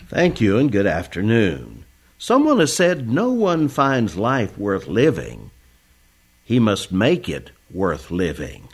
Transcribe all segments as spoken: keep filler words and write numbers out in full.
Thank you and good afternoon. Someone has said no one finds life worth living. He must make it worth living.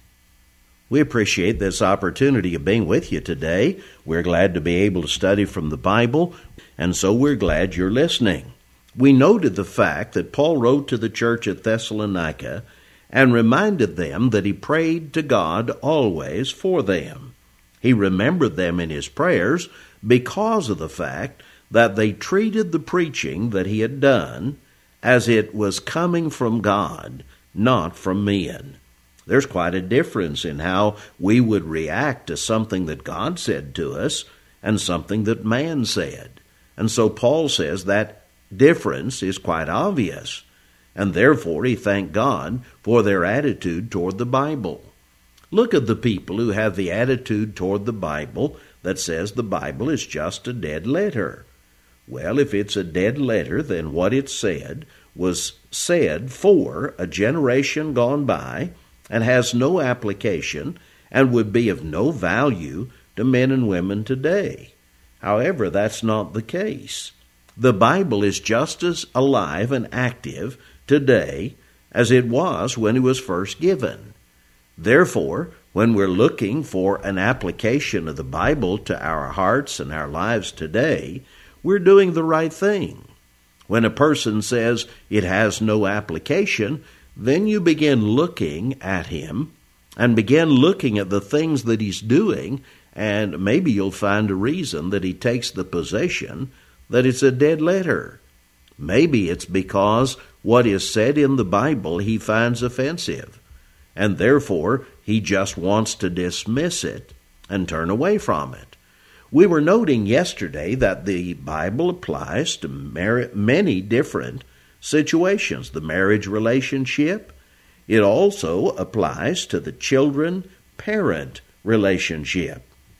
We appreciate this opportunity of being with you today. We're glad to be able to study from the Bible, and so we're glad you're listening. We noted the fact that Paul wrote to the church at Thessalonica and reminded them that he prayed to God always for them. He remembered them in his prayers because of the fact that they treated the preaching that he had done as it was coming from God, not from men. There's quite a difference in how we would react to something that God said to us and something that man said. And so Paul says that difference is quite obvious, and therefore he thanked God for their attitude toward the Bible. Look at the people who have the attitude toward the Bible that says the Bible is just a dead letter. Well, if it's a dead letter, then what it said was said for a generation gone by and has no application and would be of no value to men and women today. However, that's not the case. The Bible is just as alive and active today as it was when it was first given. Therefore, when we're looking for an application of the Bible to our hearts and our lives today, we're doing the right thing. When a person says it has no application, then you begin looking at him and begin looking at the things that he's doing, and maybe you'll find a reason that he takes the position that it's a dead letter. Maybe it's because what is said in the Bible he finds offensive, and therefore he just wants to dismiss it and turn away from it. We were noting yesterday that the Bible applies to mar- many different situations. The marriage relationship, it also applies to the children-parent relationship.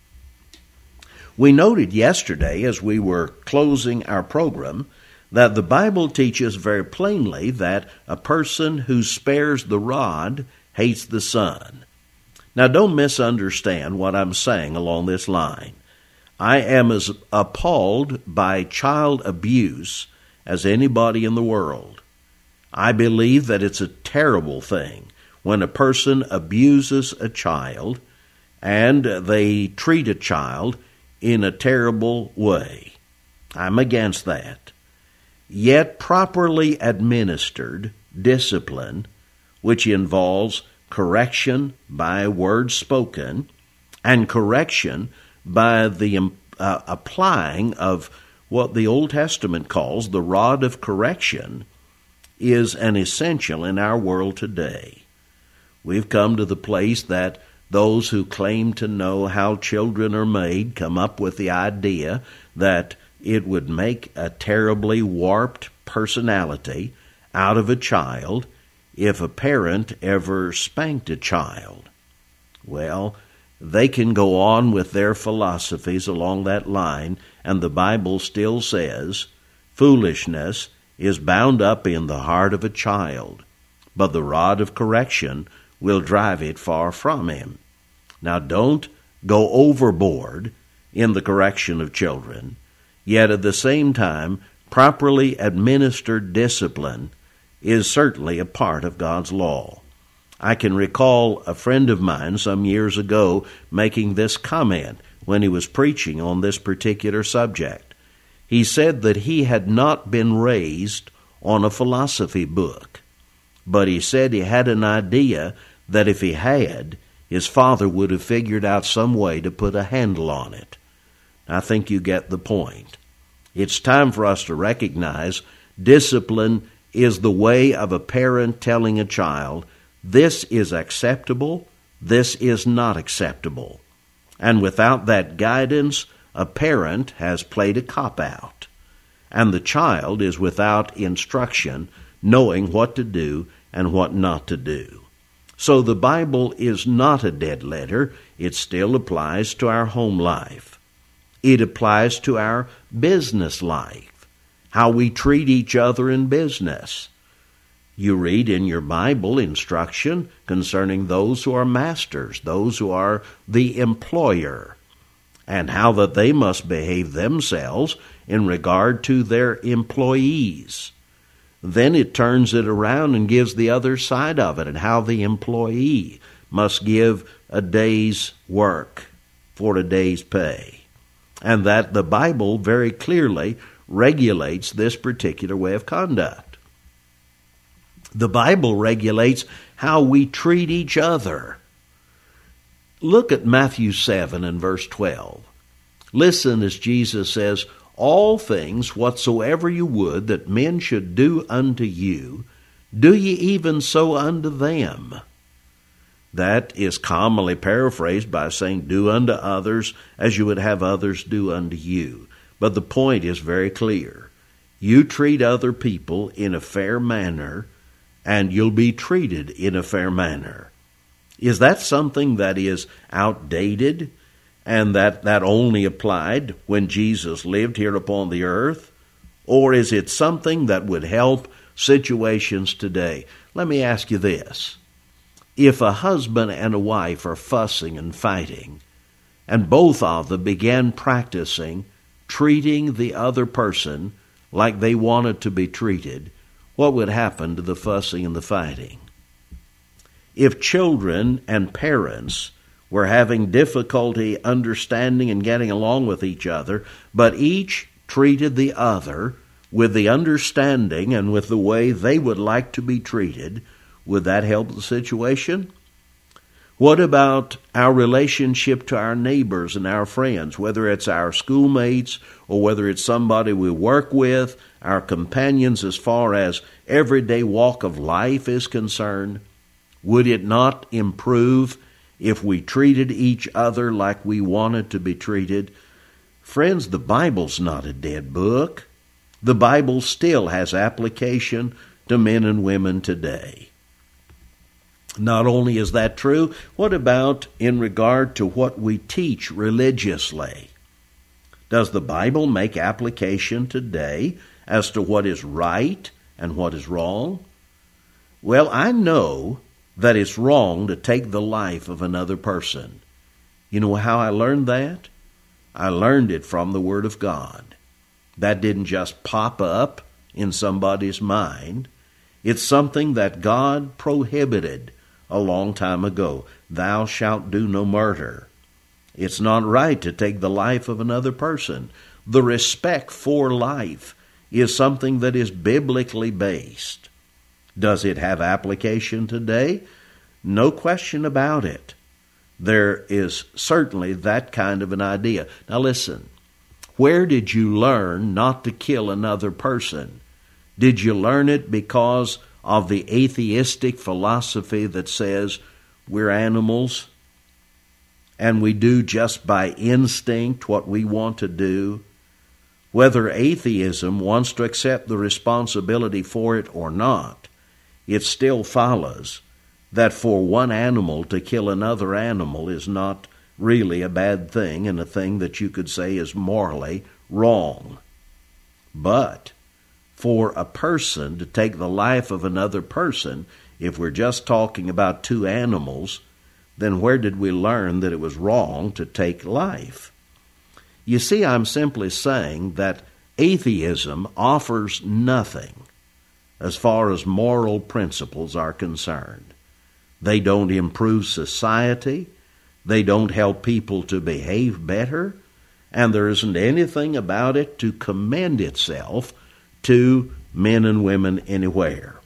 We noted yesterday as we were closing our program that the Bible teaches very plainly that a person who spares the rod hates the son. Now, don't misunderstand what I'm saying along this line. I am as appalled by child abuse as anybody in the world. I believe that it's a terrible thing when a person abuses a child and they treat a child in a terrible way. I'm against that. Yet properly administered discipline, which involves correction by words spoken and correction by the uh, applying of what the Old Testament calls the rod of correction, is an essential in our world today. We've come to the place that those who claim to know how children are made come up with the idea that it would make a terribly warped personality out of a child if a parent ever spanked a child. Well, they can go on with their philosophies along that line, and the Bible still says foolishness is bound up in the heart of a child, but the rod of correction will drive it far from him. Now, don't go overboard in the correction of children, yet at the same time, properly administered discipline is certainly a part of God's law. I can recall a friend of mine some years ago making this comment when he was preaching on this particular subject. He said that he had not been raised on a philosophy book, but he said he had an idea that if he had, his father would have figured out some way to put a handle on it. I think you get the point. It's time for us to recognize discipline is the way of a parent telling a child, this is acceptable, this is not acceptable. And without that guidance, a parent has played a cop-out, and the child is without instruction, knowing what to do and what not to do. So the Bible is not a dead letter. It still applies to our home life. It applies to our business life, how we treat each other in business. You read in your Bible instruction concerning those who are masters, those who are the employer. and how that they must behave themselves in regard to their employees. Then it turns it around and gives the other side of it, and how the employee must give a day's work for a day's pay. And that the Bible very clearly regulates this particular way of conduct. The Bible regulates how we treat each other. Look at Matthew seven and verse twelve. Listen as Jesus says, "All things whatsoever you would that men should do unto you, do ye even so unto them." That is commonly paraphrased by saying, "Do unto others as you would have others do unto you." But the point is very clear. You treat other people in a fair manner, and you'll be treated in a fair manner. Is that something that is outdated and that that only applied when Jesus lived here upon the earth? Or is it something that would help situations today? Let me ask you this. If a husband and a wife are fussing and fighting, and both of them began practicing treating the other person like they wanted to be treated, what would happen to the fussing and the fighting? If children and parents were having difficulty understanding and getting along with each other, but each treated the other with the understanding and with the way they would like to be treated, would that help the situation? What about our relationship to our neighbors and our friends, whether it's our schoolmates or whether it's somebody we work with, our companions as far as everyday walk of life is concerned? Would it not improve if we treated each other like we wanted to be treated? Friends, the Bible's not a dead book. The Bible still has application to men and women today. Not only is that true, what about in regard to what we teach religiously? Does the Bible make application today as to what is right and what is wrong? Well, I know that it's wrong to take the life of another person. You know how I learned that? I learned it from the Word of God. That didn't just pop up in somebody's mind. It's something that God prohibited a long time ago. Thou shalt do no murder. It's not right to take the life of another person. The respect for life is something that is biblically based. Does it have application today? No question about it. There is certainly that kind of an idea. Now listen, where did you learn not to kill another person? Did you learn it because of the atheistic philosophy that says we're animals and we do just by instinct what we want to do? Whether atheism wants to accept the responsibility for it or not, it still follows that for one animal to kill another animal is not really a bad thing and a thing that you could say is morally wrong. But for a person to take the life of another person, if we're just talking about two animals, then where did we learn that it was wrong to take life? You see, I'm simply saying that atheism offers nothing as far as moral principles are concerned. They don't improve society. They don't help people to behave better. And there isn't anything about it to commend itself to men and women anywhere.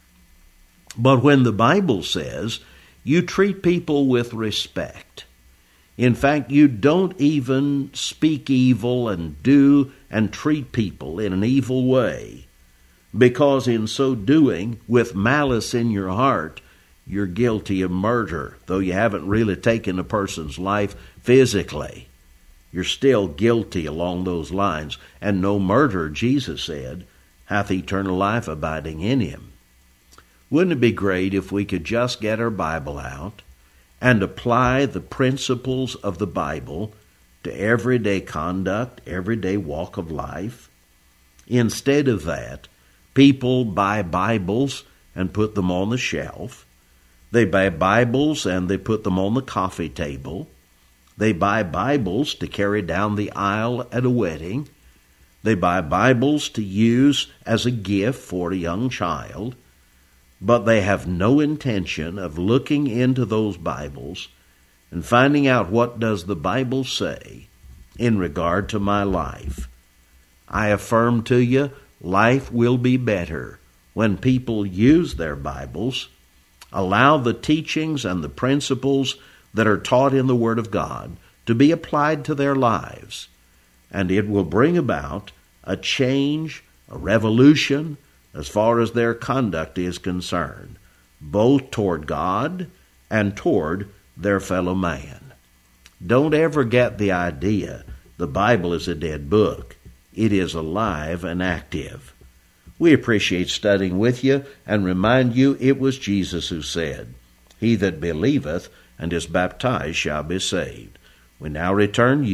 But when the Bible says you treat people with respect, in fact, you don't even speak evil and do and treat people in an evil way, because in so doing, with malice in your heart, you're guilty of murder. Though you haven't really taken a person's life physically, you're still guilty along those lines. And no murderer, Jesus said, hath eternal life abiding in him. Wouldn't it be great if we could just get our Bible out and apply the principles of the Bible to everyday conduct, everyday walk of life? Instead of that, people buy Bibles and put them on the shelf. They buy Bibles and they put them on the coffee table. They buy Bibles to carry down the aisle at a wedding. They buy Bibles to use as a gift for a young child. But they have no intention of looking into those Bibles and finding out what does the Bible say in regard to my life. I affirm to you, life will be better when people use their Bibles, allow the teachings and the principles that are taught in the Word of God to be applied to their lives, and it will bring about a change, a revolution, as far as their conduct is concerned, both toward God and toward their fellow man. Don't ever get the idea the Bible is a dead book. It is alive and active. We appreciate studying with you and remind you it was Jesus who said, "He that believeth and is baptized shall be saved." We now return you